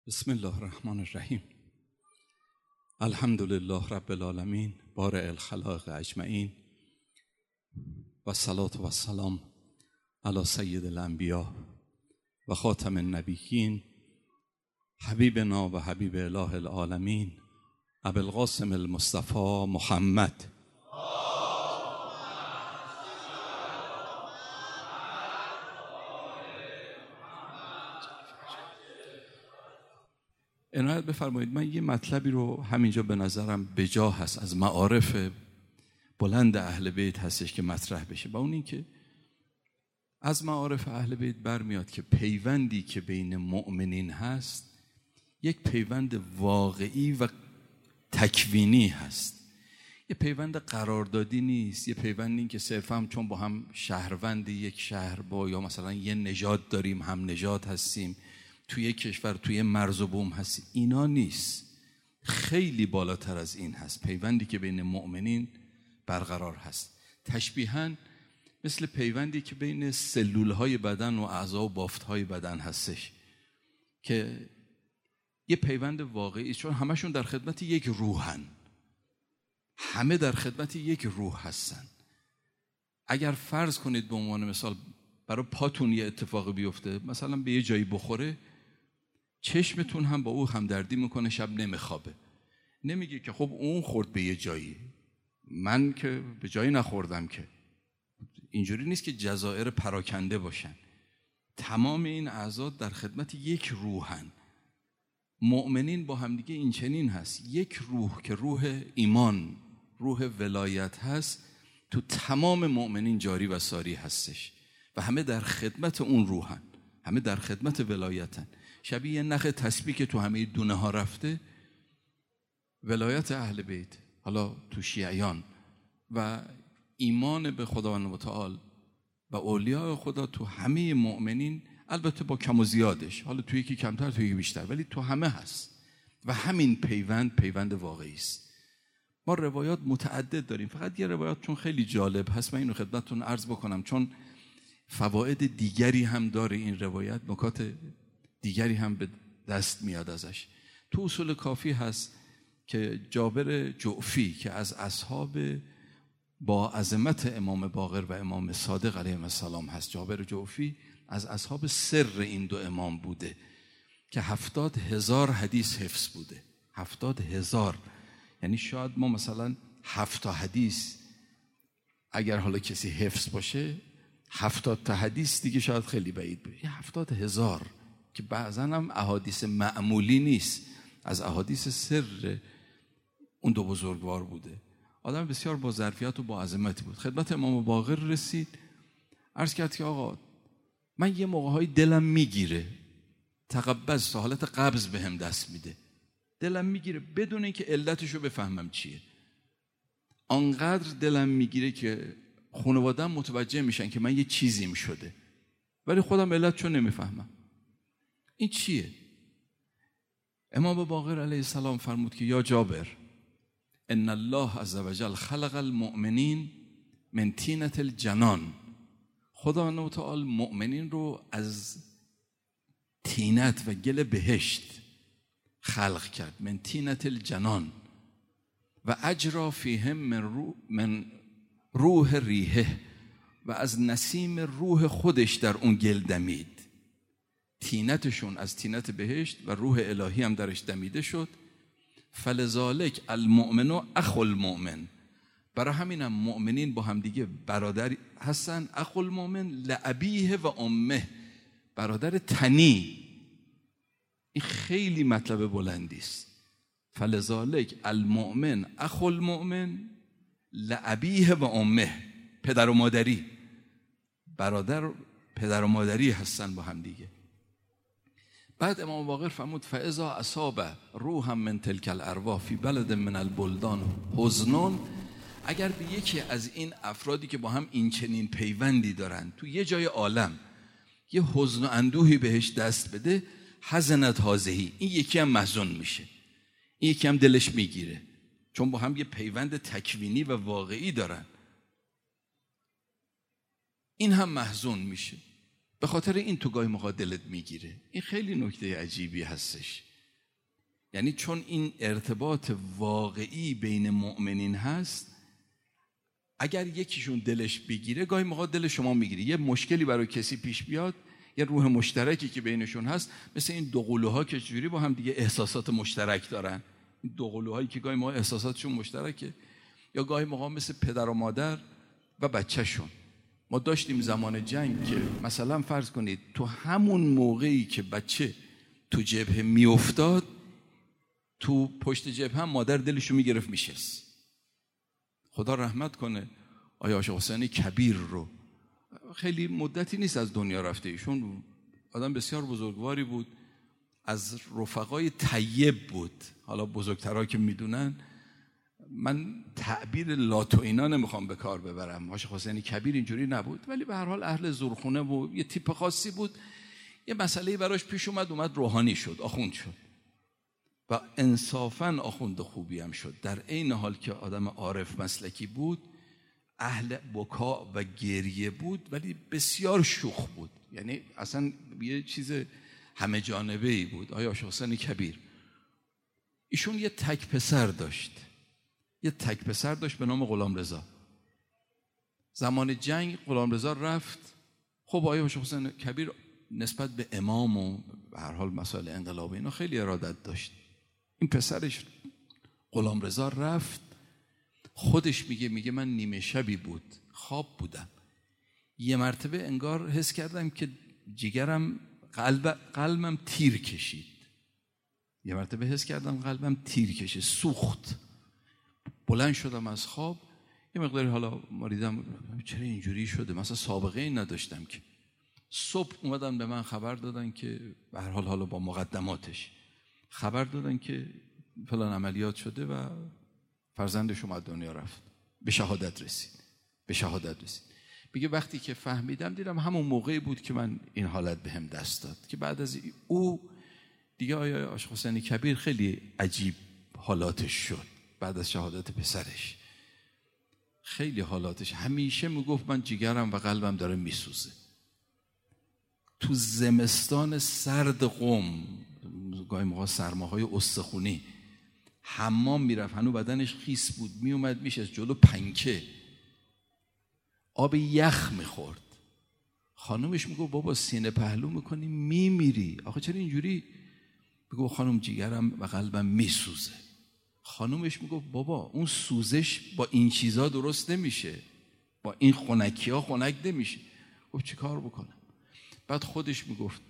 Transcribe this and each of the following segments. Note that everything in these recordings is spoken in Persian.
بسم الله الرحمن الرحیم. الحمد لله رب العالمین بارئ الخلائق اجمعین و الصلاة و السلام علی سید الانبیاء و خاتم النبیین حبیبنا و حبیب اله العالمین ابی القاسم المصطفى محمد. عنایت بفرمایید، من یه مطلبی رو همینجا به نظرم بجا هست از معارف بلند اهل بیت هستش که مطرح بشه، و اون این که از معارف اهل بیت برمیاد که پیوندی که بین مؤمنین هست یک پیوند واقعی و تکوینی هست، یه پیوند قراردادی نیست، یه پیوندی که صرفا هم چون با هم شهروند یک شهر با یا مثلا یه نژاد داریم هم نژاد هستیم توی یک کشور توی مرز و بوم هست، اینا نیست. خیلی بالاتر از این هست پیوندی که بین مؤمنین برقرار هست. تشبیهاً مثل پیوندی که بین سلولهای بدن و اعضا و بافتهای بدن هستش که یه پیوند واقعی، چون همشون در خدمت یک روحن، همه در خدمت یک روح هستن. اگر فرض کنید به عنوان مثال برای پاتون یه اتفاقی بیفته، مثلا به یه جایی بخوره، چشمتون هم با او همدردی میکنه، شب نمیخوابه، نمیگه که خب اون خورد به یه جایی، من که به جایی نخوردم. که اینجوری نیست که جزائر پراکنده باشن، تمام این اعضا در خدمت یک روحن. مؤمنین با همدیگه این چنین هست، یک روح که روح ایمان، روح ولایت هست، تو تمام مؤمنین جاری و ساری هستش و همه در خدمت اون روحن، همه در خدمت ولایتن. شبیه یه نخ تسبیح که تو همه دونه ها رفته، ولایت اهل بیت، حالا تو شیعیان و ایمان به خداوند متعال و اولیاء خدا تو همه مؤمنین، البته با کم و زیادش، حالا تو یکی کمتر تو یکی بیشتر، ولی تو همه هست و همین پیوند واقعی است. ما روایات متعدد داریم، فقط یه روایات چون خیلی جالب هست من اینو خدمتتون عرض بکنم، چون فواید دیگری هم داره این روایت، نکات دیگری هم به دست میاد ازش. تو اصول کافی هست که جابر جعفی که از اصحاب با عظمت امام باقر و امام صادق علیهم السلام هست، جابر جعفی از اصحاب سر این دو امام بوده که 70,000 حدیث حفظ بوده. 70,000 یعنی شاید ما مثلا 7 تا حدیث اگر حالا کسی حفظ باشه، 70 تا حدیث دیگه شاید خیلی بعید باشه. 70,000 که بعضا هم احادیث معمولی نیست، از احادیث سر اون دو بزرگوار بوده. آدم بسیار با ظرفیت و با عظمتی بود. خدمت امام باقر رسید، عرض کرد که آقا من یه موقع‌های دلم میگیره، تقبض، حالت قبض بهم دست میده، دلم میگیره بدون اینکه علتشو بفهمم چیه. آنقدر دلم میگیره که خانواده‌ام متوجه میشن که من یه چیزیم شده، ولی خودم علتشو نمیفهمم این چیه. امام باقر علیه السلام فرمود که یا جابر، ان الله عز وجل خلق المؤمنین من طینة الجنان. خداوند متعال مؤمنین رو از طینت و گل بهشت خلق کرد، من طینة الجنان، و اجرا فیهم من روح ریحه، و از نسیم روح خودش در اون گل دمید. طینتشون از طینت بهشت و روح الهی هم درش دمیده شد. فلذالک المؤمن اخو المؤمن، برای همینم مؤمنین با هم دیگه برادر هستن. اخو المؤمن لابیه و امه، برادر تنی. این خیلی مطلب بلندی است. فلذالک المؤمن اخو المؤمن لابیه و امه، پدر و مادری، برادر پدر و مادری هستن با هم دیگه. بعد امام باقر فرمود فاذا اصاب روحا من تلک الارواح فی بلد من البلدان حزن، اگر به یکی از این افرادی که با هم این چنین پیوندی دارن تو یه جای عالم یه حزن و اندوهی بهش دست بده، حزنت هذهی، این یکی هم محزون میشه، این یکی هم دلش میگیره، چون با هم یه پیوند تکوینی و واقعی دارن، این هم محزون میشه. به خاطر این تو گاهی موقع دلت میگیره. این خیلی نکته عجیبی هستش. یعنی چون این ارتباط واقعی بین مؤمنین هست، اگر یکیشون دلش بگیره، گاهی موقع دل شما میگیره، یه مشکلی برای کسی پیش بیاد، یه روح مشترکی که بینشون هست، مثل این دو قلوها که چجوری با هم دیگه احساسات مشترک دارن، این دو قلوهایی که گاهی موقع احساساتشون مشترکه، یا گاهی موقع مثل پدر و مادر و بچه‌شون. ما داشتیم زمان جنگ که مثلا فرض کنید تو همون موقعی که بچه تو جبهه میافتاد، تو پشت جبهه هم مادر دلشو میگرفت میشست. خدا رحمت کنه آیا عاشق حسین کبیر رو، خیلی مدتی نیست از دنیا رفته، ایشون آدم بسیار بزرگواری بود، از رفقای طیب بود. حالا بزرگترها که میدونن، من تعبیر لاتو اینا نمیخوام به کار ببرم، عاشق حسین کبیر اینجوری نبود، ولی به هر حال اهل زورخونه بود، یه تیپ خاصی بود. یه مسئله براش پیش اومد روحانی شد، آخوند شد و انصافاً آخوند خوبی هم شد، در عین حال که آدم عارف مسلکی بود، اهل بکا و گریه بود، ولی بسیار شوخ بود، یعنی اصلا یه چیز همه جانبه‌ای بود. آیا عاشق حسین کبیر ایشون یه تک پسر داشت به نام غلامرضا. زمان جنگ غلامرضا رفت. خب آیا عاشق حسین کبیر نسبت به امام و به هر حال مسائل انقلاب اینا خیلی ارادت داشت. این پسرش غلامرضا رفت، خودش میگه من نیمه شبی بود، خواب بودم، یه مرتبه انگار حس کردم که جگرم قلبم تیر کشید، یه مرتبه حس کردم قلبم تیر کشید، سوخت. بلند شدم از خواب، یه مقداری حالا مریدم چرا اینجوری شده، مثلا سابقه این نداشتم که. صبح اومدن به من خبر دادن که به هر حال حالا با مقدماتش خبر دادن که فلان عملیات شده و فرزندش اومد دنیا رفت، به شهادت رسید. میگه وقتی که فهمیدم دیدم همون موقعی بود که من این حالت بهم دست داد، که بعد از او دیگه آیا عاشق حسین کبیر خیلی عجیب حالاتش شد. بعد از شهادت پسرش خیلی حالاتش، همیشه میگفت من جگرم و قلبم داره میسوزه. تو زمستان سرد قم، گاهی موقع سرماهای استخونی، حمام میرفت، هنوز بدنش خیس بود، میومد میشه جلو پنکه آب یخ میخورد. خانومش میگفت بابا سینه پهلو میکنی میمیری، آخه چرا اینجوری؟ میگفت خانم جگرم و قلبم میسوزه. خانومش میگفت بابا اون سوزش با این چیزا درست نمیشه، با این خنکی ها خنک نمیشه. گفت چی کار بکنم؟ بعد خودش میگفت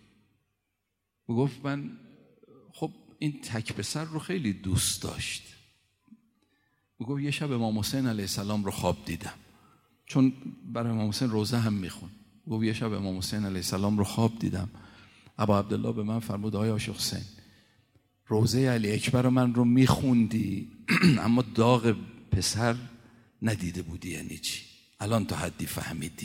من خب این تک پسر رو خیلی دوست داشت. میگفت یه شب امام حسین علیه السلام رو خواب دیدم، چون برای امام حسین روزه هم میخون. گفت یه شب امام حسین علیه السلام رو خواب دیدم، ابا عبدالله به من فرمود آیا عاشق حسین روزه علی اکبر من رو میخوندی اما داغ پسر ندیده بودی، یعنی چی؟ الان تا حدی فهمیدی.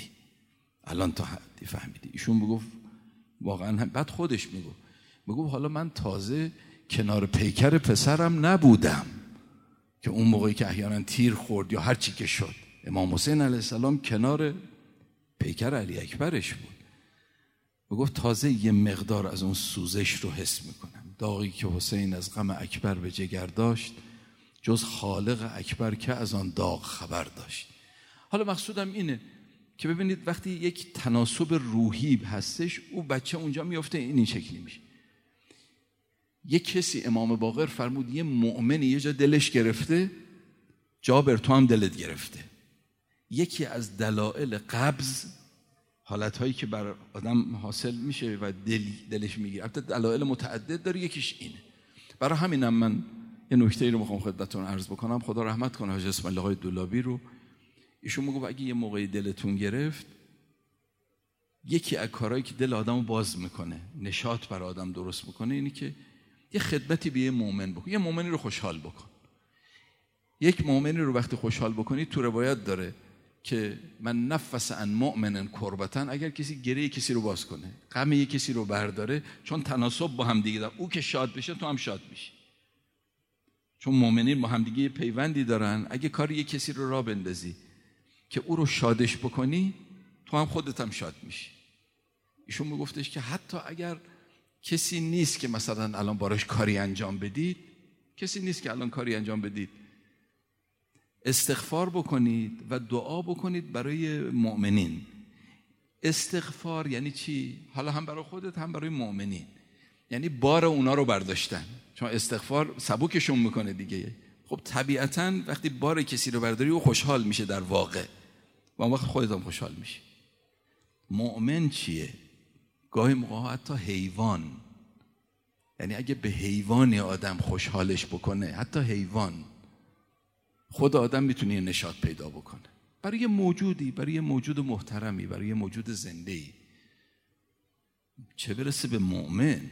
ایشون میگفت واقعا هم. بعد خودش میگفت حالا من تازه کنار پیکر پسرم نبودم که اون موقعی که احیانا تیر خورد یا هر چی که شد، امام حسین علیه السلام کنار پیکر علی اکبرش بود. میگفت تازه یه مقدار از اون سوزش رو حس میکنم. داغی که حسین از غم اکبر به جگر داشت، جز خالق اکبر که از آن داغ خبر داشت. حالا مقصودم اینه که ببینید وقتی یک تناسب روحی هستش، او بچه اونجا میفته این شکلی میشه. یک کسی، امام باقر فرمود، یه مؤمنی یه جا دلش گرفته، جابر تو هم دلت گرفته. یکی از دلایل قبض، حالتهایی که بر آدم حاصل میشه و دلش میگیره، البته دلایل متعدد داره، یکیش اینه. برای همینم من یه نکته ای رو میخوام خدمتتون عرض بکنم. خدا رحمت کنه حاج اسماعیل آقای دولابی رو. ایشون میگه اگه یه موقعی دلتون گرفت، یکی از کارهایی که دل آدمو باز میکنه، نشاط برای آدم درست میکنه، اینی که یه خدمتی به یه مؤمن بکن، یه مؤمنی رو خوشحال بکن. یک مؤمنی رو وقتی خوشحال بکنی، تو روایت داره که من نفس عن مؤمن کربتن، اگر کسی گریه کسی رو باز کنه، غم یک کسی رو برداره، چون تناسب با هم دیگه دارن، او که شاد بشه تو هم شاد میشی، چون مؤمنین با هم دیگه پیوندی دارن. اگه کاری یک کسی رو راه بندازی که او رو شادش بکنی، تو هم خودت هم شاد میشی. ایشون میگفتش که حتی اگر کسی نیست که مثلا الان باراش کاری انجام بدید، استغفار بکنید و دعا بکنید برای مؤمنین. استغفار یعنی چی؟ حالا هم برای خودت هم برای مؤمنین، یعنی بار اونا رو برداشتن، چون استغفار سبکشون میکنه دیگه. خب طبیعتاً وقتی بار کسی رو برداری او خوشحال میشه در واقع، و اون وقت خودت هم خوشحال میشه. مؤمن چیه؟ گاهی موقع حتی حیوان، یعنی اگه به حیوانی آدم خوشحالش بکنه، حتی حیوان، خود آدم میتونه نشاط پیدا بکنه برای موجودی، برای موجود محترمی، برای موجود زنده‌ای. چه برسه به مؤمن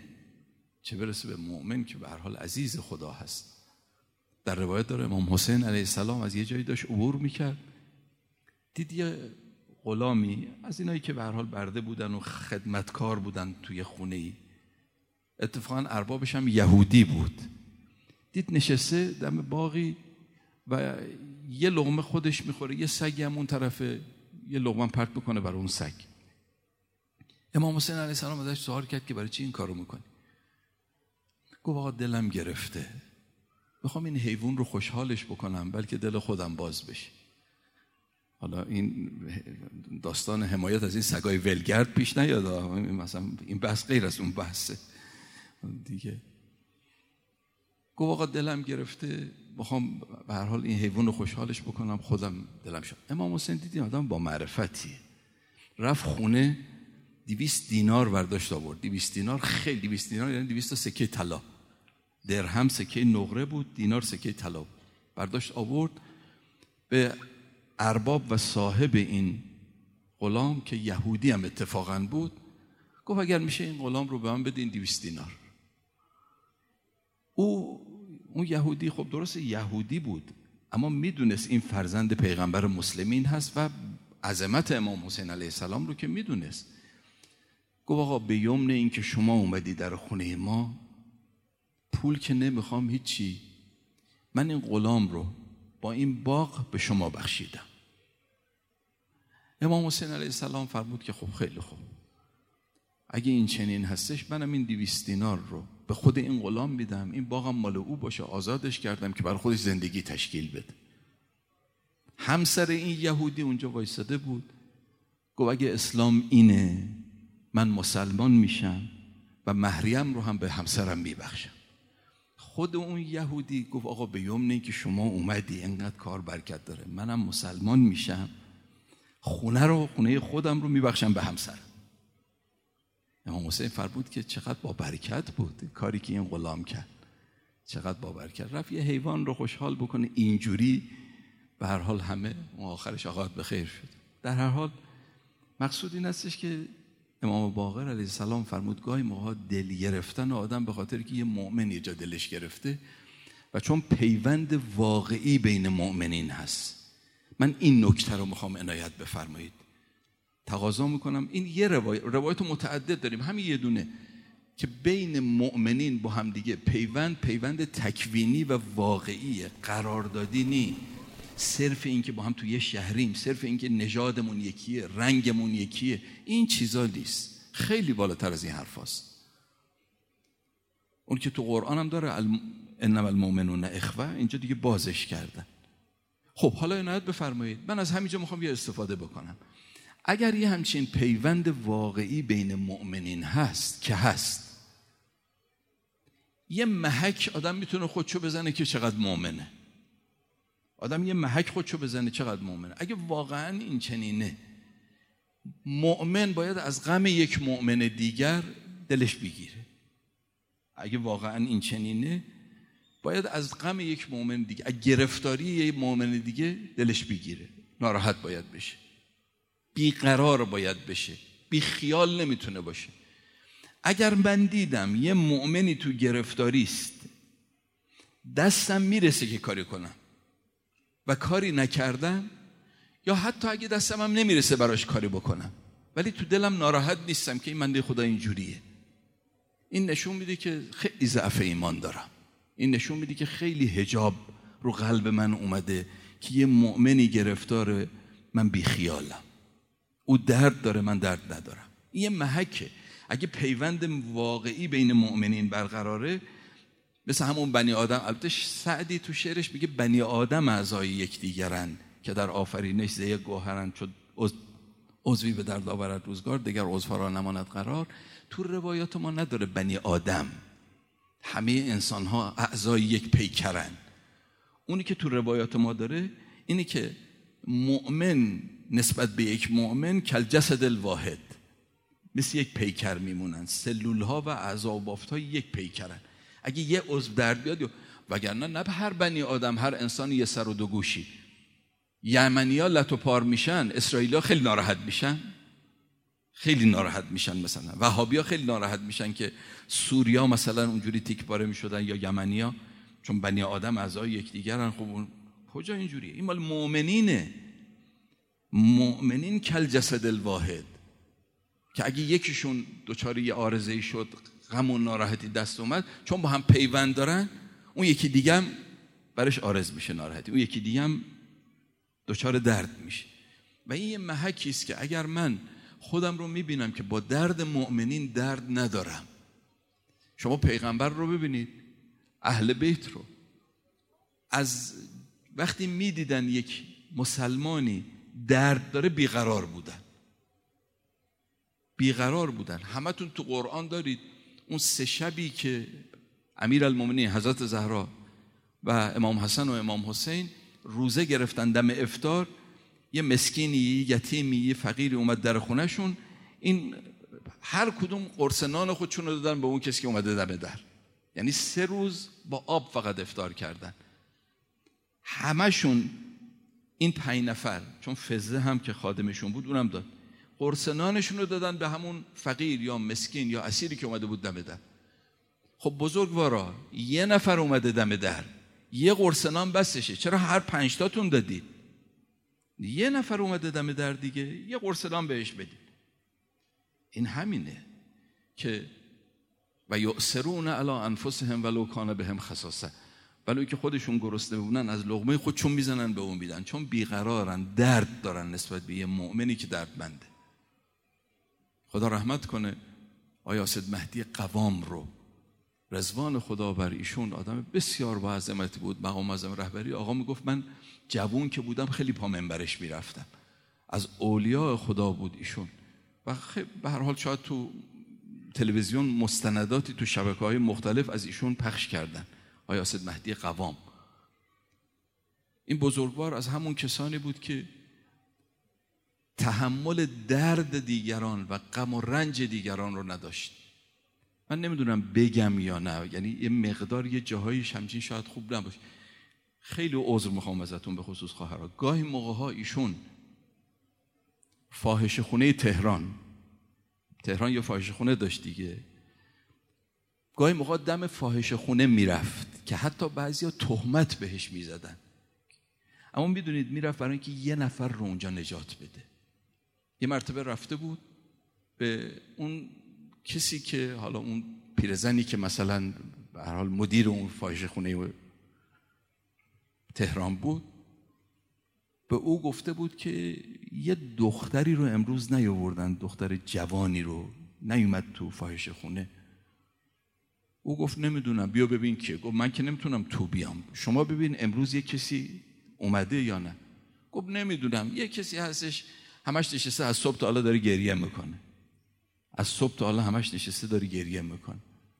که به هر حال عزیز خدا هست. در روایت داره امام حسین علیه السلام از یه جایی داشت عبور میکرد، دید یه غلامی از اینایی که به هر حال برده بودن و خدمتکار بودن توی خونه‌ای، اتفاقا اربابش هم یهودی بود، دید نشسته دم باغی و یه لقمه خودش میخوره، یه سگی هم اون طرفه، یه لقمه پرت میکنه برای اون سگ. امام حسین علیه السلام ازش سوال کرد که برای چی این کارو میکنی؟ گفت آقا دلم گرفته، میخوام این حیوان رو خوشحالش بکنم بلکه دل خودم باز بشه. حالا این داستان حمایت از این سگای ولگرد پیش نیاد، مثلا این بحث غیر از اون بحثه دیگه. گفت آقا دلم گرفته، میخوام به هر حال این حیوان رو خوشحالش بکنم، خودم دلم شد. امام حسین دیدی آدم با معرفتیه، رفت خونه 200 دینار برداشت آورد. 200 دینار خیلی، 200 دینار یعنی 200 تا سکه طلا، درهم سکه نقره بود، دینار سکه طلا بود. برداشت آورد به ارباب و صاحب این غلام که یهودی هم اتفاقا بود، گفت اگر میشه این غلام رو به من بدین 200 دینار. اون یهودی، خب درست یهودی بود اما میدونست این فرزند پیغمبر مسلمین هست و عظمت امام حسین علیه السلام رو که میدونست. گفت آقا به یمن این که شما اومدی در خونه ما، پول که نمیخوام هیچی، من این غلام رو با این باغ به شما بخشیدم. امام حسین علیه السلام فرمود که خب خیلی خوب، اگه این چنین هستش منم این 200 دینار رو به خود این غلام میدم، این باغم مال او باشه، آزادش کردم که برای خودش زندگی تشکیل بده. همسر این یهودی اونجا وایساده بود، گفت اگه اسلام اینه من مسلمان میشم و مهریم رو هم به همسرم میبخشم. خود اون یهودی گفت آقا به یمن که شما اومدی انقدر کار برکت داره، منم مسلمان میشم، خونه خودم رو میبخشم به همسرم. امام حسین فرمود که چقدر با برکت بود کاری که این غلام کرد، چقدر با برکت. رفت یه حیوان رو خوشحال بکنه اینجوری، به هر حال همه آخرش آقات به خیر شد. در هر حال مقصود این هستش که امام باقر علیه السلام فرمود گاهی موقع دل گرفتن آدم به خاطر که یه مؤمن یه جا دلش گرفته و چون پیوند واقعی بین مؤمنین هست. من این نکته رو میخوام عنایت بفرمایید. تقاضا میکنم، این یه روایت متعدد داریم، همین یه دونه که بین مؤمنین با هم دیگه پیوند تکوینی و واقعی، قراردادی نی. صرف این که با هم توی یه شهریم، صرف این که نژادمون یکیه، رنگمون یکیه، این چیزا نیست، خیلی بالاتر از این حرف هست. اون که تو قرآن هم داره انما المؤمنون اخوه، اینجا دیگه بازش کردن. خب حالا عنایت بفرمایید، من از همینجا میخوام یه استفاده بکنم. اگر یه همچین پیوند واقعی بین مؤمنین هست که هست، یه محک آدم میتونه خودشو بزنه که چقدر مؤمنه. آدم یه محک خودشو بزنه چقدر مؤمنه. اگه واقعا این چنینه، مؤمن باید از غم یک مؤمن دیگر دلش بگیره. اگه واقعا این چنینه، باید از غم یک مؤمن دیگه، از گرفتاری یک مؤمن دیگه دلش بگیره، ناراحت باید بشه، بیقرار باید بشه، بی خیال نمیتونه باشه. اگر من دیدم یه مؤمنی تو گرفتاری است، دستم میرسه که کاری کنم و کاری نکردم، یا حتی اگه دستم هم نمیرسه براش کاری بکنم ولی تو دلم ناراحت نیستم که این بنده خدا اینجوریه، این نشون میده که خیلی ضعف ایمان دارم. این نشون میده که خیلی حجاب رو قلب من اومده که یه مؤمنی گرفتاره، من بی خیالم، او درد داره من درد ندارم. این یه محکه. اگه پیوند واقعی بین مؤمنین برقراره، مثل همون بنی آدم، البته سعدی تو شعرش میگه بنی آدم اعضای یکدیگرن که در آفرینش ز یک گوهرند، چون عضوی به درد آورد روزگار دیگر عضوها را نماند قرار. تو روایات ما نداره بنی آدم، همه انسان ها اعضای یک پیکرن. اونی که تو روایات ما داره اینی که مؤمن نسبت به یک مؤمن کل جسد الواحد، مثل یک پیکر میمونن، سلول ها و اعضا و بافت ها یک پیکرن. اگه یه عضو درد بیاد، وگرنه نه هر بنی آدم، هر انسان یه سر و دو گوشی. یمنی ها لط و پار میشن، اسرائیلی ها خیلی ناراحت میشن، خیلی ناراحت میشن. مثلا وهابی ها خیلی ناراحت میشن که سوریا مثلا اونجوری تیک پاره میشدن، یا یمنی ها، چون بنی آدم اعضای یکدیگرن. خب کجا اینجوریه؟ این مال مؤمنینه. مؤمنین کل جسد الواحد، که اگه یکیشون دچار یه عارضه‌ای شد، غم و ناراحتی دست اومد، چون با هم پیوند دارن، اون یکی دیگه هم برش عارض میشه ناراحتی، اون یکی دیگه هم دچار درد میشه. و این یه محکی است که اگر من خودم رو میبینم که با درد مؤمنین درد ندارم. شما پیغمبر رو ببینید، اهل بیت رو، از وقتی میدیدن یک مسلمانی درد داره بیقرار بودن. همتون تو قرآن دارید اون 3 شبی که امیرالمومنین حضرت زهرا و امام حسن و امام حسین روزه گرفتن، دم افطار یه مسکینی، یتیمی، یه فقیری اومد در خونهشون، این هر کدوم قرص نان خودشون رو دادن به اون کسی که اومده دم در. یعنی 3 روز با آب فقط افطار کردن همشون. این 5 نفر، چون فزه هم که خادمشون بود اونم داد، قرص نانشون رو دادن به همون فقیر یا مسکین یا اسیری که اومده بود دم در. خب بزرگوارا، 1 نفر اومده دم در، یه قرص نان بسشه، چرا هر 5 تاتون دادید؟ 1 نفر اومده دم در دیگه، یه قرص نان بهش بدید. این همینه که و یؤثرون علی انفسهم ولو کان بهم خصاصه، ولو که خودشون گرسنه بودن از لقمه خودشون میزنن به اون میدن، چون بیقرارن، درد دارن نسبت به یه مؤمنی که دردمنده. خدا رحمت کنه آیا سید مهدی قوام رو، رضوان خدا بر ایشون، آدم بسیار با عظمتی بود، مقام اعظم رهبری. آقا میگفت من جوون که بودم خیلی پا منبرش میرفتم، از اولیاء خدا بود ایشون. و به هر حال شاید تو تلویزیون مستنداتی تو شبکه‌های مختلف از ایشون پخش کردن. آیا سید مهدی قوام، این بزرگوار از همون کسانی بود که تحمل درد دیگران و غم و رنج دیگران رو نداشت. من نمیدونم بگم یا نه، یعنی یه مقدار یه جاهای همچین شاید خوب نباشه. خیلی عذر میخوام ازتون به خصوص خواهرها. گاهی موقع‌ها ایشون فاحشه خونه تهران یه فاحشه خونه داشت دیگه، گاهی موقع دم فاحشه خونه میرفت که حتی بعضیا تهمت بهش میزدن، اما میدونید میرفت برای اینکه 1 نفر رو اونجا نجات بده. یه مرتبه رفته بود به اون کسی که حالا اون پیرزنی که مثلا به هر حال مدیر اون فاحشه خونه تهران بود، به او گفته بود که یه دختری رو امروز نیاوردن، دختر جوانی رو نیومد تو فاحشه خونه. او گفت نمیدونم، بیا ببین که. گفت من که نمیتونم تو بیام، شما ببین امروز یه کسی اومده یا نه. گفت نمیدونم، یه کسی هستش همش نشسته از صبح تا حالا داره گریه میکنه، از صبح تا حالا همش نشسته داره گریه میکنه.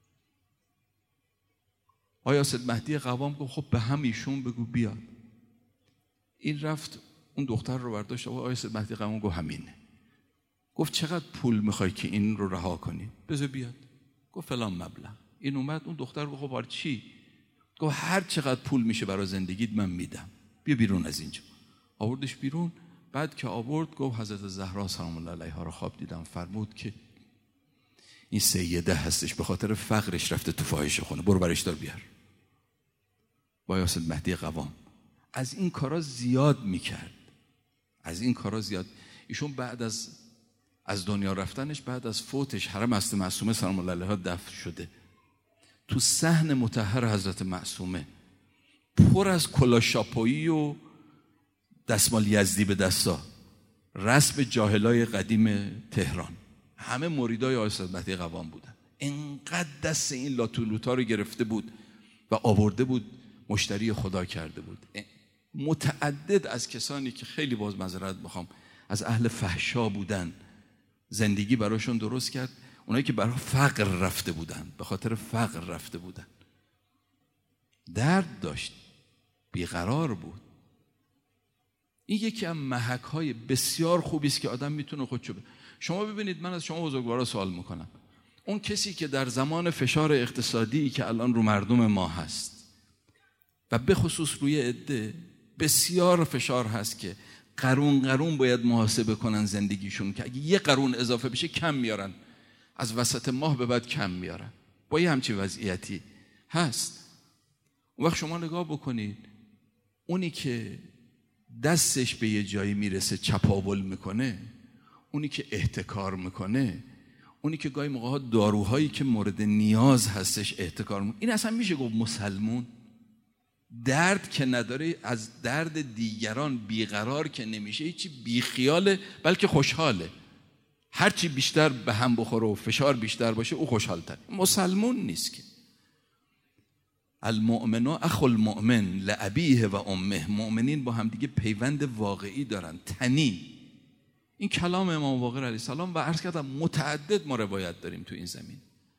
آیا سید مهدی قوام گفت خب به هم ایشون بگو بیاد. این رفت اون دختر رو برداشت. آیا سید مهدی قوام گفت همینه. گفت چقدر پول میخوای که این رو رها کنی؟ بذار بیاد. گفت فلان مبلغ. این اومد، اون دختر گفت خب چی؟ گفت هر چقدر پول میشه برای زندگیت من میدم، بیا بیرون از اینجا. آوردش بیرون. بعد که آورد گفت حضرت زهرا سلام الله علیها رو خواب دیدم، فرمود که این سیده هستش، به خاطر فقرش رفته تو فاحشه خونه، برو برش دار بیار. با سید مهدی قوام از این کارا زیاد میکرد، از این کارا زیاد. ایشون بعد از دنیا رفتنش، بعد از فوتش، حرم هست معصومه سلام الله علیها دفن شده. تو صحن مطهر حضرت معصومه پر از کلاشاپویی و دستمال یزدی به دستا، رسم جاهلای قدیم تهران، همه مریدای آقای سید مهدی قوام بودن. اینقدر دست این لاتولوتا رو گرفته بود و آورده بود مشتری خدا کرده بود. متعدد از کسانی که خیلی باز معذرت میخوام از اهل فحشا بودن زندگی براشون درست کرد. اونایی که برای فقر رفته بودن، به خاطر فقر رفته بودن، درد داشت، بیقرار بود. این یکی از محک‌های بسیار خوبی است که آدم میتونه خودشو شما ببینید، من از شما بزرگوارا سوال میکنم، اون کسی که در زمان فشار اقتصادی که الان رو مردم ما هست و به خصوص روی عده بسیار فشار هست که قرون باید محاسبه کنن زندگیشون که اگه یه قرون اضافه بشه کم میارن، از وسط ماه به بعد کم میارن، با یه همچین وضعیتی هست. اون وقت شما نگاه بکنید، اونی که دستش به یه جایی میرسه چپاول میکنه، اونی که احتکار میکنه، اونی که گاهی موقع‌ها داروهایی که مورد نیاز هستش احتکار میکنه، این اصلا میشه گفت مسلمون؟ درد که نداره، از درد دیگران بیقرار که نمیشه، هیچی بیخیاله بلکه خوشحاله. هرچی بیشتر به هم بخوره و فشار بیشتر باشه او خوشحال‌تر. مسلمون نیست که. المؤمن اخو المؤمن لابیه و امه. مؤمنین با هم دیگه پیوند واقعی دارن، تنی. این کلام امام باقر علیه السلام و عرض کردم متعدد ما روایت داریم تو این زمین.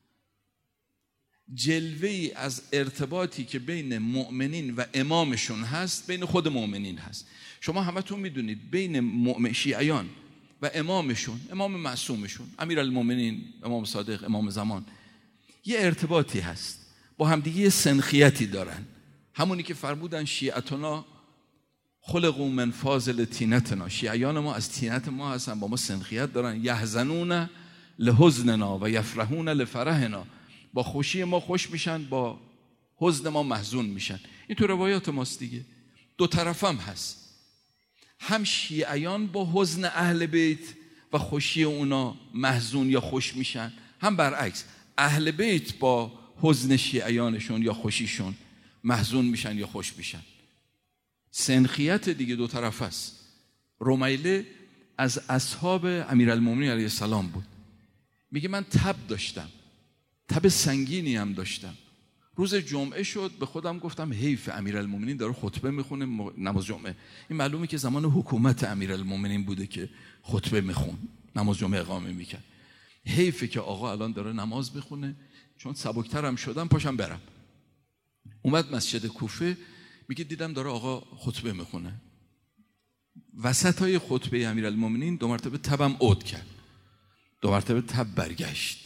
جلوه‌ای از ارتباطی که بین مؤمنین و امامشون هست بین خود مؤمنین هست. شما همتون میدونید بین شیعیان و امامشون، امام معصومشون، امیرالمومنین، امام صادق، امام زمان، یه ارتباطی هست، با همدیگه یه سنخیتی دارن. همونی که فرمودن شیعتنا خلقوا من فاضل طینتنا، شیعیان ما از طینت ما هستن، با ما سنخیت دارن. یحزنون لحزننا و یفرحون لفرحنا، با خوشی ما خوش میشن، با حزن ما محزون میشن. این تو روایات ماست دیگه. دو طرفم هست، هم شیعیان با حزن اهل بیت و خوشی اونا محزون یا خوش میشن، هم برعکس اهل بیت با حزن شیعیانشون یا خوشیشون محزون میشن یا خوش میشن. سنخیت دیگه دو طرف است. رمیله از اصحاب امیرالمومنین علیه السلام بود. میگه من تب داشتم، تب سنگینی هم داشتم. روز جمعه شد، به خودم گفتم حیف، امیرالمومنین داره خطبه میخونه نماز جمعه. این معلومه که زمان حکومت امیرالمومنین بوده که خطبه میخون، نماز جمعه اقامه میکرد. حیفه که آقا الان داره نماز میخونه، چون سبکترم شدم پاشم برم. اومد مسجد کوفه، میگه دیدم داره آقا خطبه میخونه. وسطای خطبه امیرالمومنین دو مرتبه تبم عود کرد، دو مرتبه تب برگشت.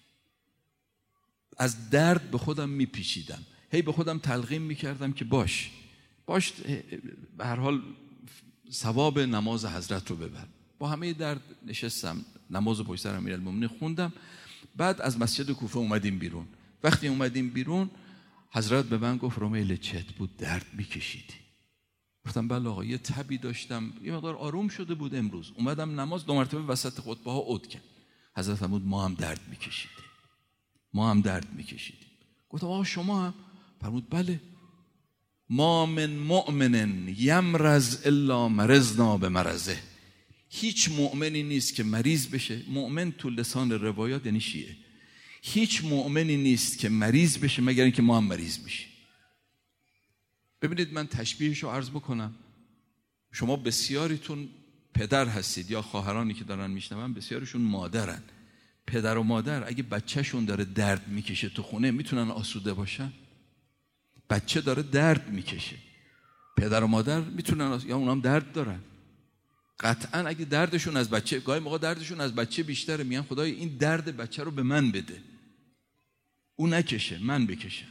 از درد به خودم میپیچیدم، هی به خودم تلقین میکردم که باش به هر حال ثواب نماز حضرت رو ببر. با همه درد نشستم، نماز پشت سر امیرالمومنین خوندم. بعد از مسجد کوفه اومدیم بیرون. وقتی اومدیم بیرون حضرت به من گفت رمیله چت بود، درد میکشیدی؟ گفتم بله آقا، یه تبی داشتم، یه مقدار آروم شده بود امروز، اومدم نماز، دو مرتبه وسط خطبه ها عود کرد. حضرت فرمود ما هم درد میکشیدیم، ما هم درد میکشیدیم. گفتم آقا شما هم؟ فرمود بله. ما من مؤمن یمرض الا مرضنا بمرضه. هیچ مؤمنی نیست که مریض بشه. مؤمن تو لسان روایات یعنی شیعه. هیچ مؤمنی نیست که مریض بشه مگر اینکه ما هم مریض بشیم. ببینید من تشبیهش رو عرض بکنم. شما بسیاریتون پدر هستید یا خواهرانی که دارن میشنون بسیارشون مادرن. پدر و مادر اگه بچهشون داره درد میکشه تو خونه میتونن آسوده باشن؟ بچه داره درد میکشه، پدر و مادر میتونن یا اونام درد دارن؟ قطعا اگه دردشون از بچه، گاهی موقع دردشون از بچه بیشتره، میگن خدای این درد بچه رو به من بده، اون نکشه من بکشم.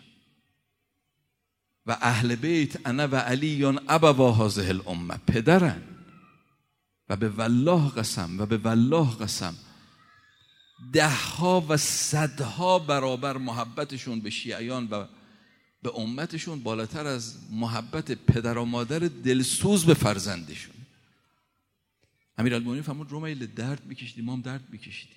و اهل بیت انا و علی ابوا هذه الامه، پدرن. و به والله قسم و به والله قسم دهها و صدها برابر محبتشون به شیعیان و به امتشون بالاتر از محبت پدر و مادر دلسوز به فرزندشون. امیرالمومنین فرمود رمیل درد میکشیدیم، ما هم درد میکشیدیم.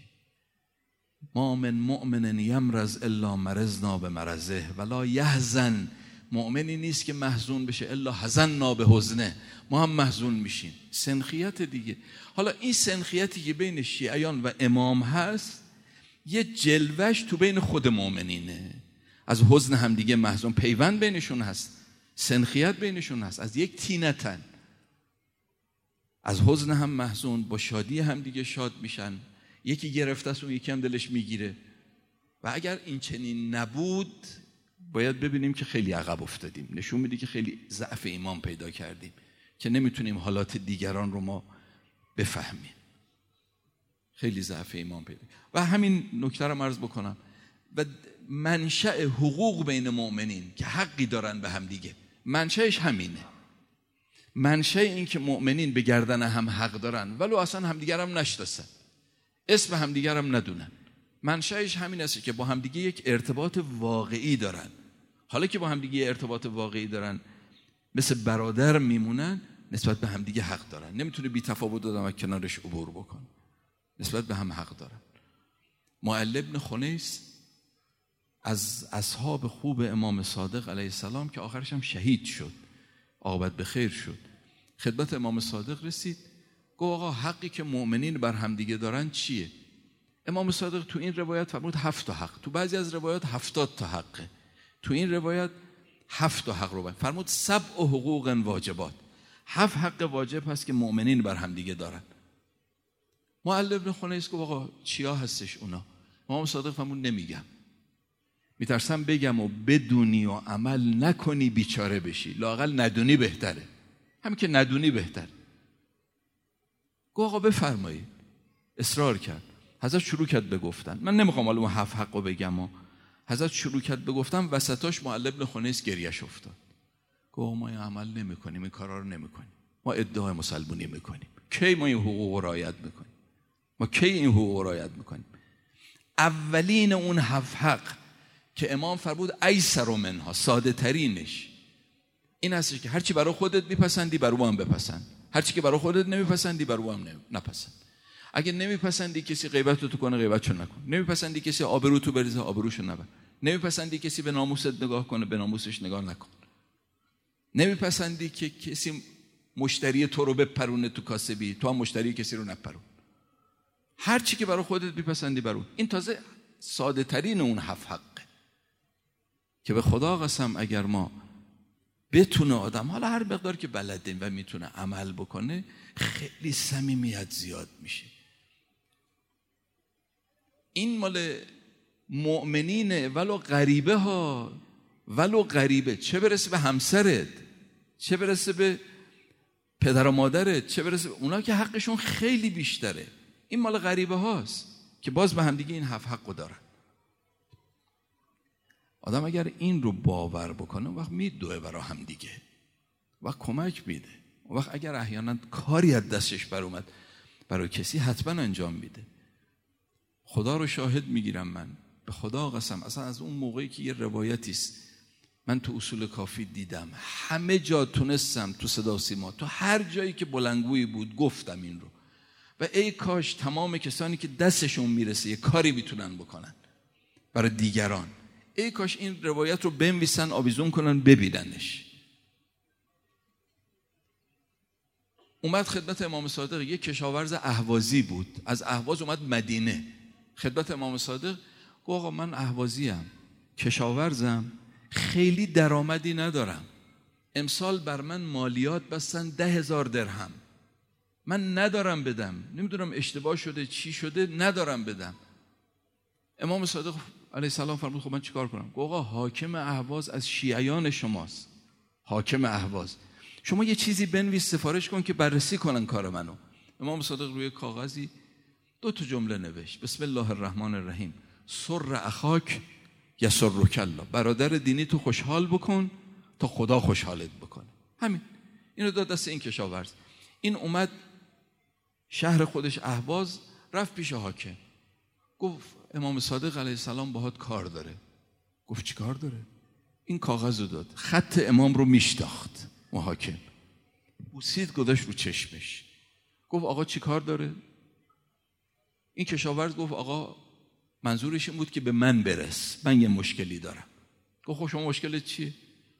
ما من مؤمن یمرض الا مرضنا بمرضه ولا یحزن مؤمنی نیست که محزون بشه الا حزننا به حزنه، ما هم محزون میشیم. سنخیت دیگه. حالا این سنخیتی که بین شیعیان و امام هست یه جلوش تو بین خود مؤمنینه، از حزن هم دیگه محزون، پیوند بینشون هست، سنخیت بینشون هست، از یک تینتن، از حزن هم محزون، با شادی هم دیگه شاد میشن، یکی گرفته است اون یکی هم دلش میگیره. و اگر این چنین نبود باید ببینیم که خیلی عقب افتادیم، نشون میده که خیلی ضعف ایمان پیدا کردیم که نمیتونیم حالات دیگران رو ما بفهمیم، خیلی ضعف ایمان پیدا. و همین نکته رو عرض بکنم. و منشأ حقوق بین مؤمنین که حقی دارن به هم دیگه، منشأش همینه. منشأ این که مؤمنین به گردن هم حق دارن ولو اصلا همدیگر هم نشناسن، اسم همدیگر هم ندونن، منشأش همین است که با همدیگه یک ارتباط واقعی دارن. حالا که با همدیگه ارتباط واقعی دارن مثل برادر میمونن، نسبت به همدیگه حق دارن، نمیتونه بی تفاوت آدم کنارش عبور بکن، نسبت به هم حق دارن. معل بن خنیس از اصحاب خوب امام صادق علیه السلام که آخرش هم شهید شد، عاقبت به خیر شد، خدمت امام صادق رسید، گفت آقا حقی که مؤمنین بر همدیگه دارن چیه؟ امام صادق تو این روایت فرمود 7 تا حق، تو بعضی از روایات 70 تا حقه، تو این روایت 7 تا حق رو فرمود 7 حقوق واجبات، 7 حق واجب هست که مؤمنین بر همدیگه دارن. معل بن خنیس گفت آقا چیا هستش اونا؟ امام صادق فرمود نمیگم، میترسم بگم و بدونی و عمل نکنی بیچاره بشی، لااقل ندونی بهتره، همین که ندونی بهتره. گفت آقا بفرمایید. اصرار کرد. حضرت شروع کرد بگفتن، من نمیخوام حالا اون 7 حقو بگم و حضرت شروع کرد بگفتن، وسطاش معل بن خنیس گریش افتاد. گفت ما این عمل نمیکنیم، این کارا رو نمیکنیم، ما ادعای مسلمونی میکنیم، کی ما این حقوق رو رعایت میکنیم؟ ما کی این حقوق رو رعایت میکنیم؟ اولین اون 7 حق که امام فرمود ایسر منها، ساده ترینش این هستش که هرچی برای خودت میپسندی برای او هم بپسند، هرچی که برای خودت نمیپسندی برای او هم نپسند. اگه نمیپسندی کسی غیبت تو کنه غیبتشو نکن، نمیپسندی کسی آبرو تو بریزه آبروشو نبر، نمیپسندی کسی به ناموست نگاه کنه به ناموسش نگاه نکن، نمیپسندی که کسی مشتری تو رو بپرونه تو کاسبی، تو هم مشتری کسی رو نپرون. هر چی که برای خودت میپسندی برای اون. این تازه ساده ترین اون 7 حقه که به خدا قسم اگر ما بتونه آدم، حالا هر مقدار که بلده و میتونه عمل بکنه، خیلی صمیمیت زیاد میشه. این مال مؤمنینه، ولو غریبه ها، ولو غریبه، چه برسه به همسرت، چه برسه به پدر و مادرت، چه برسه به اونا که حقشون خیلی بیشتره. این مال غریبه هاست که باز به هم دیگه این 7 حقو دارن. آدم اگر این رو باور بکنه وقت میدوه برای هم دیگه و کمک میده. وقت اگر احیانا کاری از دستش بر اومد برای کسی حتما انجام میده. خدا رو شاهد میگیرم، من به خدا قسم اصلا از اون موقعی که یه روایتی است من تو اصول کافی دیدم، همه جا تونستم تو صدا و سیما، تو هر جایی که بلندگویی بود گفتم این رو. و ای کاش تمام کسانی که دستشون میرسه یه کاری میتونن بکنن برای دیگران، ای کاش این روایت رو بنویسن، آویزون کنن، ببیننش. اومد خدمت امام صادق، یک کشاورز اهوازی بود، از اهواز اومد مدینه خدمت امام صادق. گفت آقا من اهوازیم، کشاورزم، خیلی درآمدی ندارم، امسال بر من مالیات بستن 10,000 درهم، من ندارم بدم، نمیدونم اشتباه شده چی شده، ندارم بدم. امام صادق علیه السلام فرمود خب من چیکار کنم؟ گفت آقا حاکم اهواز از شیعیان شماست، حاکم اهواز، شما یه چیزی بنویس سفارش کن که بررسی کنن کار منو. امام صادق روی کاغذی 2 جمله نوشت، بسم الله الرحمن الرحیم، سر اخاک یسرک الله، برادر دینی تو خوشحال بکن تا خدا خوشحالت بکنه. همین، اینو داد دست این کشاورز. این اومد شهر خودش اهواز، رفت پیش حاکم، گفت امام صادق علیه السلام باهات کار داره. گفت چی کار داره؟ این کاغذ رو داد، خط امام رو میشناخت. حاکم بوسید، گذاشت رو چشمش، گفت آقا چی کار داره؟ این کشاورز گفت آقا منظورش این بود که به من برس، من یه مشکلی دارم. گفت خب شما مشکلت چیه؟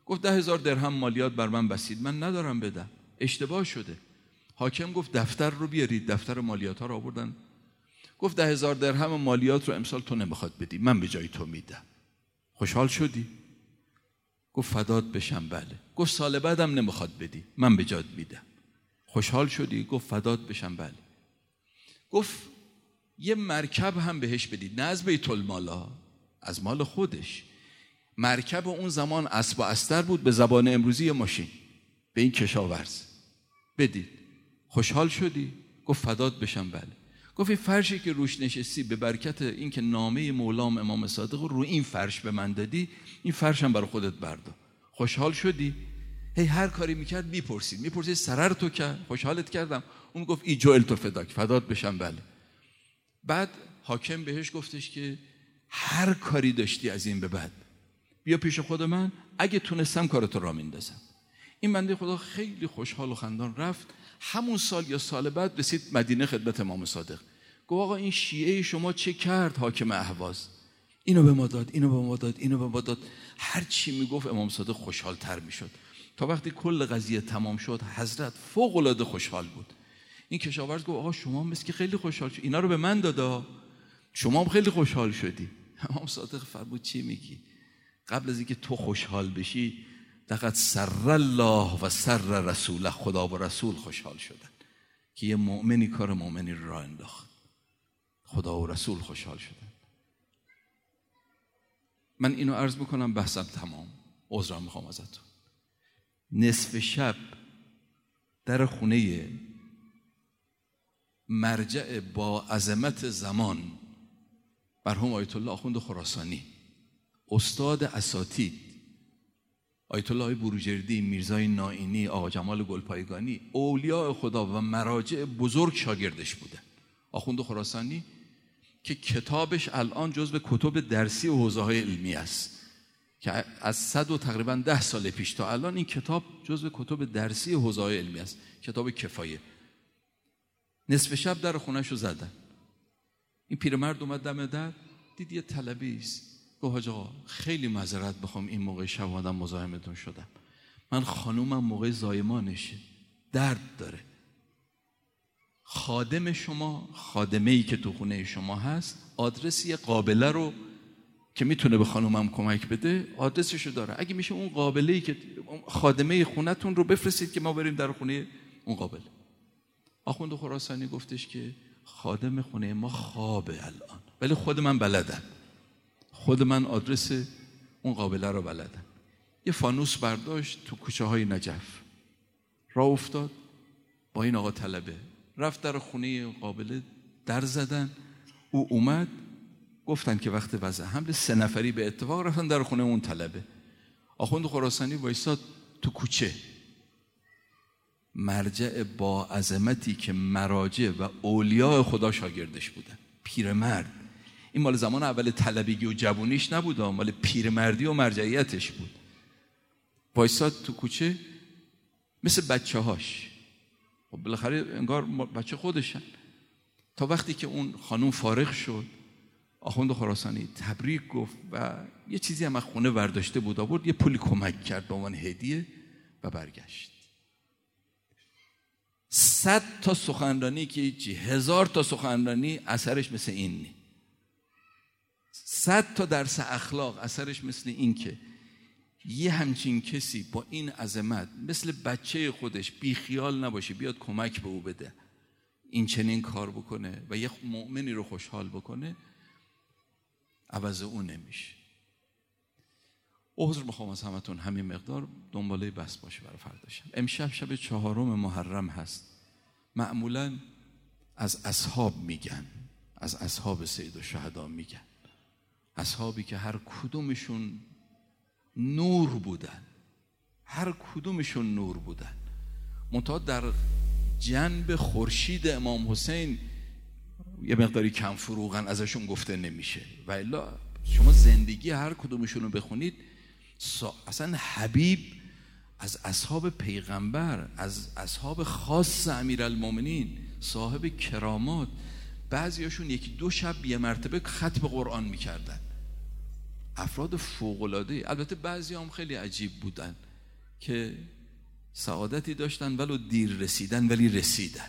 گفت 10,000 درهم مالیات بر من بسید، من ندارم بدم، اشتباه شده. حاکم گفت دفتر رو بیارید، دفتر مالیات ها رو آوردن. گفت 10,000 درهم مالیات رو امسال تو نمیخواد بدی، من به جای تو میدم. خوشحال شدی؟ گفت فدات بشم بله. گفت سال بعدم نمیخواد بدی، من به جات میدم. خوشحال شدی؟ گفت فدات بشم بله. گفت یه مرکب هم بهش بدید، نه از بیت المال، از مال خودش. مرکب اون زمان اسب و استر بود، به زبان امروزی یه ماشین، به این کشاورز بدید. خوشحال شدی؟ گفت فدات بشم بله. گفت این فرشی که روش نشستی به برکت این که نامه مولام امام صادق رو این فرش به من دادی، این فرشم برای خودت بردار. خوشحال شدی؟ هر کاری میکرد میپرسید سرر تو کرد؟ خوشحالت کردم. اون گفت ای جوئل تو فداک، فدات بشم بله. بعد حاکم بهش گفتش که هر کاری داشتی از این به بعد بیا پیش خود من، اگه تونستم کارتو را میندازم. این بنده خدا خیلی خوشحال و خندان رفت. همون سال یا سال بعد رسید مدینه خدمت امام صادق. گفت آقا این شیعه شما چه کرد حاکم اهواز؟ اینو به ما داد، اینو به ما داد، اینو به ما داد. هر چی میگفت امام صادق خوشحال‌تر میشد، تا وقتی کل قضیه تمام شد حضرت فوق‌العاده خوشحال بود. این کشاورز گفت آقا شما مثل که خیلی خوشحال شد، اینا رو به من دادا، شما هم خیلی خوشحال شدی. امام صادق فرمود چی میگی؟ قبل از اینکه تو خوشحال بشی لقد سر الله و سر رسوله، خدا و رسول خوشحال شدن که یه مؤمنی کار مؤمنی رو راه انداخت. خدا و رسول خوشحال شدن. من اینو عرض میکنم، بحثم تمام، عذرم میخوام ازتون. نصف شب در خونه مرجع با عظمت زمان مرحوم آیت الله آخوند خراسانی، استاد اساتید آیت الله بروجردی، میرزای نائینی، آقا جمال گلپایگانی، اولیاء خدا و مراجع بزرگ شاگردش بودن. آخوند خراسانی که کتابش الان جزو کتب درسی و حوزه‌های علمی است، که از 100 و تقریبا 10 سال پیش تا الان این کتاب جزو کتب درسی و حوزه‌های علمی است، کتاب کفایه. نصف شب در خونه‌شو زدن. این پیرمرد اومد دم در، دید یه طلبی است. گفت حاج آقا خیلی معذرت بخوام این موقع شب اومدم مزاحمتون شدم، من خانومم موقع زایمانشه، درد داره. خادم شما، خادمه‌ای که تو خونه شما هست، آدرس یه قابله رو که میتونه به خانومم کمک بده آدرسشو داره، اگه میشه اون قابله‌ای که خادمه خونتون رو بفرستید که ما بریم در خونه اون قابله. آخوند خراسانی گفتش که خادم خونه ما خوابه الان، ولی خود من بلدم، خود من آدرس اون قابله رو بلدم. یه فانوس برداشت، تو کوچه های نجف راه افتاد با این آقا طلبه، رفت در خونه قابله، در زدن. او اومد، گفتن که وقت وضع حمل 3 نفری به اتفاق رفتن در خونه اون طلبه. آخوند خراسانی وایساد تو کوچه. مرجع با عظمتی که مراجع و اولیاء خدا شاگردش بودن، پیرمرد. این مال زمان اول طلبگی و جوونیش نبود، مال پیرمردی و مرجعیتش بود. وایساد تو کوچه مثل بچه هاش، خب بالاخره انگار بچه خودشن. تا وقتی که اون خانوم فارغ شد، آخوند خراسانی تبریک گفت و یه چیزی هم از خونه برداشته بود آورد، یه پولی کمک کرد به عنوان هدیه و برگشت. 100 تا سخنرانی که هیچی، 1000 تا سخنرانی اثرش مثل این نی. 100 تا درس اخلاق اثرش مثل این که یه همچین کسی با این عظمت مثل بچه خودش بی خیال نباشه، بیاد کمک به او بده، این چنین کار بکنه و یه مؤمنی رو خوشحال بکنه، عوض اون نمیشه. عذر میخوام از همتون، همین مقدار دنباله بس باشه برای فرداشم. امشب شب 4 محرم هست. معمولا از اصحاب میگن، از اصحاب سید الشهدا میگن، اصحابی که هر کدومشون نور بودن، هر کدومشون نور بودن. منتها در جنب خورشید امام حسین یه مقداری کم فروغن، ازشون گفته نمیشه. و الا شما زندگی هر کدومشون رو بخونید، اصلا حبیب از اصحاب پیغمبر، از اصحاب خاص امیرالمومنین، صاحب کرامات، بعضیاشون 1-2 شب یه مرتبه ختم قرآن میکردن. افراد فوق‌العاده. البته بعضی هم خیلی عجیب بودن که سعادتی داشتن ولو دیر رسیدن ولی رسیدن.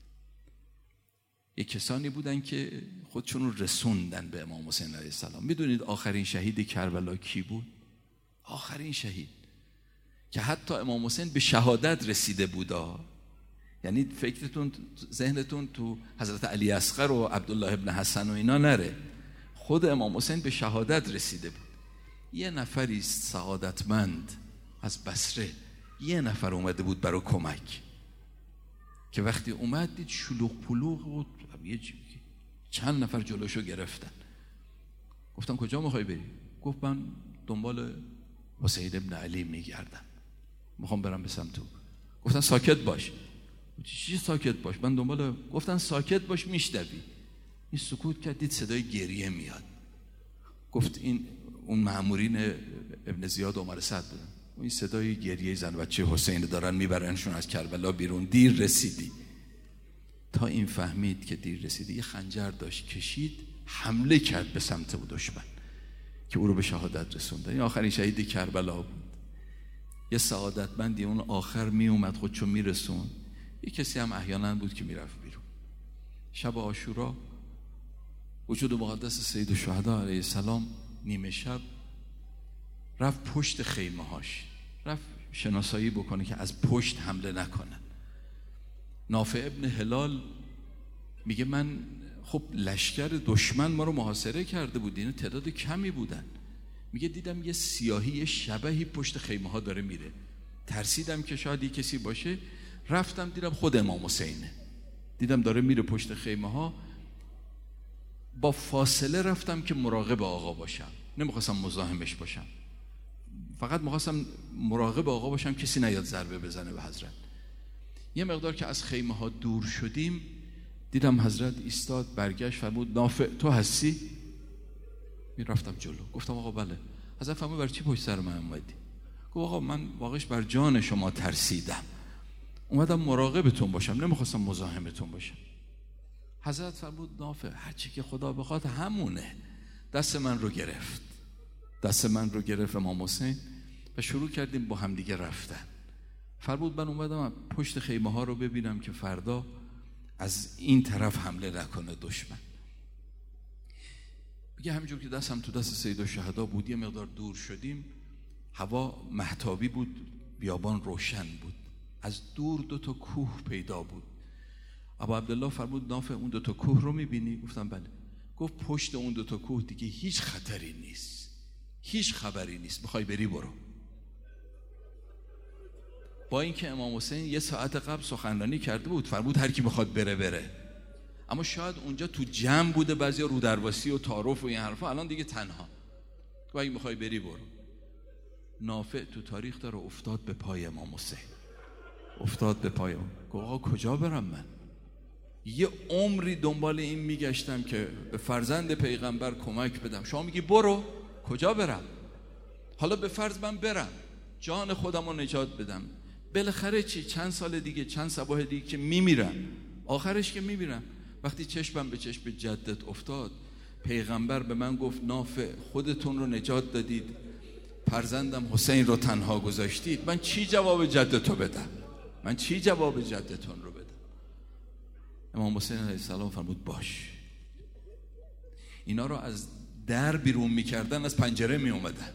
یک کسانی بودن که خودشون رو رسوندن به امام حسین علیه السلام. میدونید آخرین شهید کربلا کی بود؟ آخرین شهید که حتی امام حسین به شهادت رسیده بودا. یعنی فکرتون ذهنتون تو حضرت علی اصغر و عبدالله ابن حسن و اینا نره، خود امام حسین به شهادت رسیده بود. یه نفری سعادتمند از بصره، یه نفر اومده بود برای کمک، که وقتی اومد دید شلوغ پلوغ بود، چند نفر جلوشو گرفتن. گفتن کجا میخوای بری؟ گفت من دنبال حسین ابن علی میگردم، میخوام برم به سمت او. گفتن ساکت باش. چی ساکت باش؟ من دنبال. گفتن ساکت باش میشنوی. این سکوت کرد، دید صدای گریه میاد. گفت این اون مأمورین ابن زیاد و عمر سعد بودن. این صدای گریه زن بچه حسین دارن میبرنشون از کربلا بیرون. دیر رسیدی. تا این فهمید که دیر رسیدی، یه خنجر داشت کشید، حمله کرد به سمت او دشمن که او رو به شهادت رسونده. این آخرین شهید کربلا بود. یه سعادتمندی اون آخر می اومد خودشو میرسون. یه کسی هم احیانا بود که میرفت بیرون. شب عاشورا وجود مقدس سید الشهدا علیه السلام نیمه شب رفت پشت خیمه هاش، رفت شناسایی بکنه که از پشت حمله نکنن. نافع ابن هلال میگه من خب لشکر دشمن ما رو محاصره کرده بود، اینا تعداد کمی بودن. میگه دیدم یه سیاهی، یه شبحی پشت خیمه ها داره میره، ترسیدم که شاید یه کسی باشه، رفتم دیدم خود امام حسینه، دیدم داره میره پشت خیمه ها. با فاصله رفتم که مراقب آقا باشم، نمیخواستم مزاحمش باشم، فقط میخواستم مراقب آقا باشم کسی نیاد ضربه بزنه به حضرت. یه مقدار که از خیمه ها دور شدیم دیدم حضرت ایستاد، برگشت، فرمود نافع تو هستی؟ میرفتم جلو، گفتم آقا بله. حضرت فرمود برای چی پشت سر من اومدی؟ گفت آقا من واقعش بر جان شما ترسیدم، اومدم مراقبتون باشم، نمیخواستم مزاحمتون باشم. حضرت فرمود نافع هرچی که خدا بخواد همونه. دست من رو گرفت امام حسین و شروع کردیم با هم دیگه رفتن. فرمود من اومدم پشت خیمه ها رو ببینم که فردا از این طرف حمله نکنه دشمن. میگه همینجور که دستم تو دست سید الشهدا بود، یه مقدار دور شدیم، هوا مهتابی بود، بیابان روشن بود، از دور 2 تا کوه پیدا بود. ابا عبدالله فرمود نافع اون 2 تا کوه رو میبینی؟ گفتم بله. گفت پشت اون 2 تا کوه دیگه هیچ خطری نیست، هیچ خبری نیست، میخوای بری برو. با اینکه امام حسین 1 ساعت قبل سخنرانی کرده بود، فرمود هر کی بخواد بره، اما شاید اونجا تو جمع بوده، بعضیا رو درواسی و تعارف و این حرفا، الان دیگه تنها. گفت اگه میخوای بری برو. نافع تو تاریخ داره افتاد به پای امام حسین، افتاد به پای اون. گفت آقا کجا برم من؟ یه عمری دنبال این میگشتم که به فرزند پیغمبر کمک بدم، شما میگی برو؟ کجا برم؟ حالا به فرض من برم جان خودم رو نجات بدم، بالاخره چی؟ چند سال دیگه، چند صباح دیگه که میمیرم، آخرش که میمیرم. وقتی چشمم به چشم جدت افتاد، پیغمبر به من گفت نافع خودتون رو نجات دادید، فرزندم حسین رو تنها گذاشتید، من چی جواب جدتو بدم؟ من چی جواب جدتون رو بدم؟ امام حسین علیه السلام فرمود باش. اینا رو از در بیرون میکردن، از پنجره میومدن.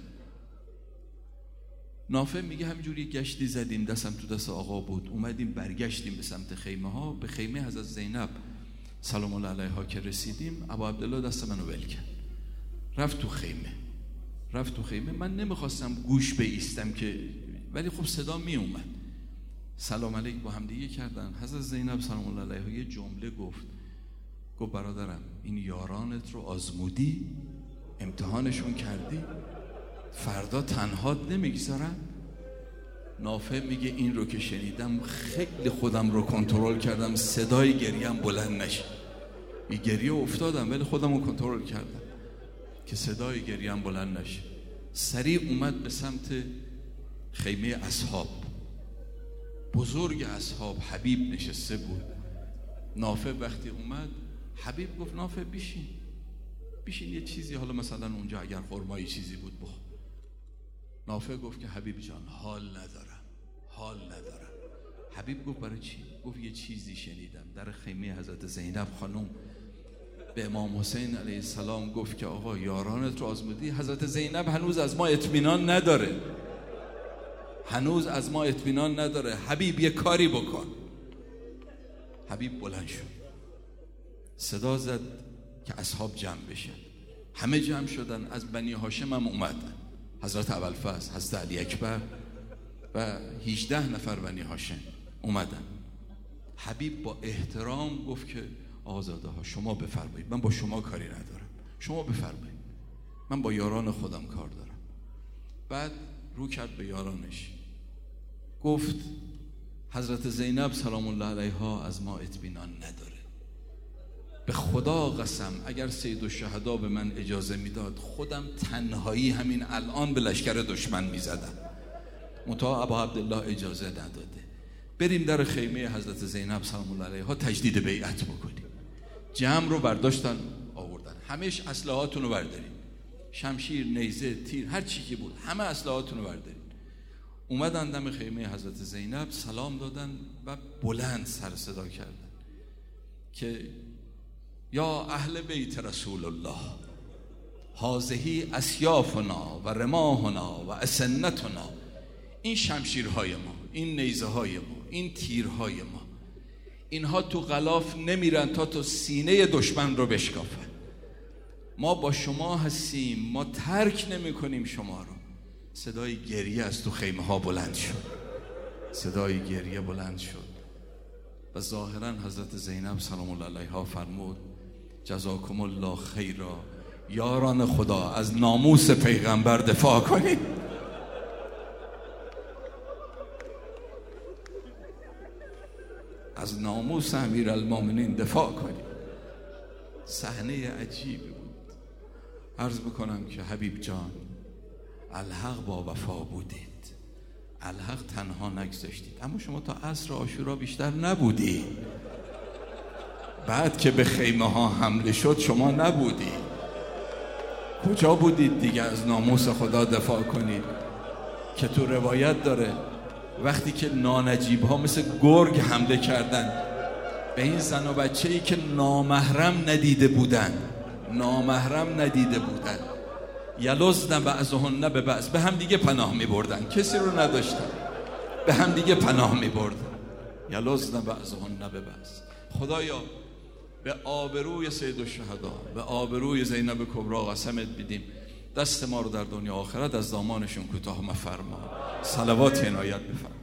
نافع میگه همینجوری گشتی زدیم، دستم تو دست آقا بود، اومدیم برگشتیم به سمت خیمه ها. به خیمه حضرت زینب سلام الله علیها که رسیدیم، ابا عبدالله دست منو ول کرد، رفت تو خیمه. من نمیخواستم گوش بایستم که، ولی خب صدا می اومد. سلام علیک با هم دیگه کردن. حضرت زینب سلام الله علیها یه جمله گفت برادرم این یارانت رو آزمودی، امتحانشون کردی، فردا تنهات نمیگذارن؟ نافع میگه این رو که شنیدم خیلی خودم رو کنترل کردم، صدای گریم بلند نشه. این گریه افتادم ولی خودم رو کنترل کردم که صدای گریم بلند نشه. سریع اومد به سمت خیمه اصحاب. بزرگ اصحاب حبیب نشسته بود. نافع وقتی اومد، حبیب گفت نافع بشین یه چیزی، حالا مثلا اونجا اگر خرمایی چیزی بود بخور. نافع گفت که حبیب جان حال ندارم. حبیب گفت برای چی؟ گفت یه چیزی شنیدم در خیمه حضرت زینب خانم به امام حسین علیه السلام گفت که آقا یارانت رو آزمودی. حضرت زینب هنوز از ما اطمینان نداره. حبیب یه کاری بکن. حبیب بلند شد، صدا زد که اصحاب جمع بشن. همه جمع شدن، از بنی هاشم هم اومدن، حضرت ابوالفضل، حضرت علی اکبر و 18 نفر بنی هاشم اومدن. حبیب با احترام گفت که آزاده ها شما بفرمایید، من با شما کاری ندارم، شما بفرمایید، من با یاران خودم کار دارم. بعد رو کرد به یارانش، گفت حضرت زینب سلام الله علیها از ما اطمینان نداره. به خدا قسم اگر سید الشهدا به من اجازه میداد خودم تنهایی همین الان به لشکر دشمن میزدم. منتها ابا عبدالله اجازه نداده. بریم در خیمه حضرت زینب سلام الله علیها تجدید بیعت بکنیم. جمع رو برداشتن آوردن، همه‌اش اسلحه‌هاتون رو بردارین، شمشیر، نیزه، تیر، هر چی که بود همه اسلحه‌هاتون رو بردارین. اومدن دم خیمه حضرت زینب، سلام دادن و بلند سر صدا کردن که یا اهل بیت رسول الله هذه اسیافنا و رماحنا و اسنتنا. این شمشیرهای ما، این نیزه های ما، این تیرهای ما، اینها تو غلاف نمیرن تا تو سینه دشمن رو بشکافن. ما با شما هستیم، ما ترک نمی کنیم شما رو. صدای گریه از تو خیمه ها بلند شد. و ظاهرا حضرت زینب سلام الله علیها فرمود جزاکم الله خیرا، یاران خدا از ناموس پیغمبر دفاع کنید. از ناموس امیرالمومنین دفاع کنید. صحنه عجیبی بود. عرض بکنم که حبیب جان الحق با وفا بودید، الحق تنها نگذاشتید، اما شما تا عصر عاشورا بیشتر نبودید. بعد که به خیمه ها حمله شد شما نبودید. کجا بودید دیگه از ناموس خدا دفاع کنید؟ که تو روایت داره وقتی که نانجیب ها مثل گرگ حمله کردن به این زن و بچه‌ای که نامحرم ندیده بودن یلزن بعضهن به بعض، به هم دیگه پناه می بردن، کسی رو نداشتن، به هم دیگه پناه می بردن. یلزن بعضهن به بعض. خدایا به آبروی سید الشهدا، به آبروی زینب کبرا قسمت بدیم دست ما رو در دنیا آخرت از دامانشون کوتاه مفرما. صلوات عنایت بفرما.